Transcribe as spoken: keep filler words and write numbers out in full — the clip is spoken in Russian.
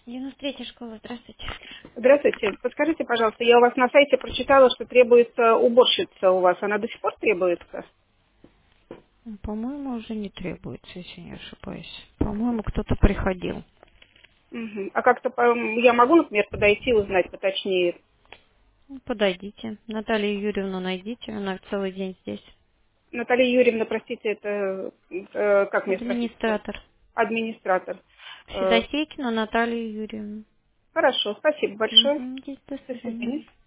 девяносто третья школа, здравствуйте. Здравствуйте. Подскажите, пожалуйста, я у вас на сайте прочитала, что требуется уборщица у вас. Она до сих пор требуется? Ну, По-моему, уже не требуется, если не ошибаюсь. По-моему, кто-то приходил. Мгм. А как-то по- я могу, например, подойти и узнать поточнее? Ну, Подойдите. Наталью Юрьевну найдите, она целый день здесь. Наталья Юрьевна, простите, это э, как мне спросить? Администратор. Администратор. Э, Федосейкина Наталья Юрьевна. Хорошо, спасибо большое. Угу, до До свидания. свидания.